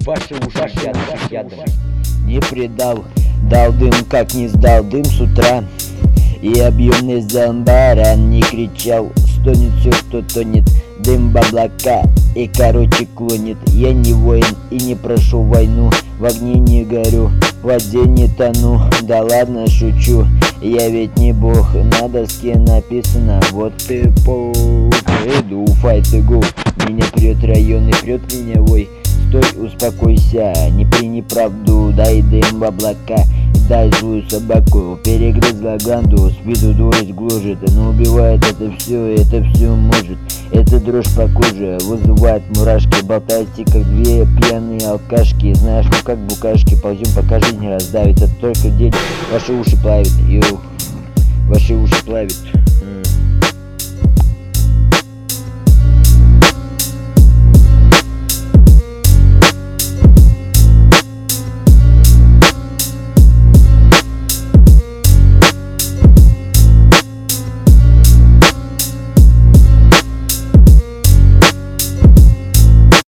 Ваши уши ядом. Не предал, дал дым, как не сдал дым с утра. И объемный зомбаран не кричал, стонет все, что тонет, дым в облака и короче клонит. Я не воин и не прошу войну, в огне не горю, в воде не тону. Да ладно, шучу, я ведь не бог, на доске написано вот ты паук. Иду, fight и go, меня прет район и прет меня вой. Стой, успокойся, не прини правду, дай дым в облака, дай злую собаку. Перегрызла гланду, с виду дурость гложет, но убивает это все может. Это дрожь по коже вызывает мурашки, болтайте как две пьяные алкашки. Знаешь, ну как букашки, ползем пока жизнь раздавит, это только в день ваши уши плавит, ваши уши плавит.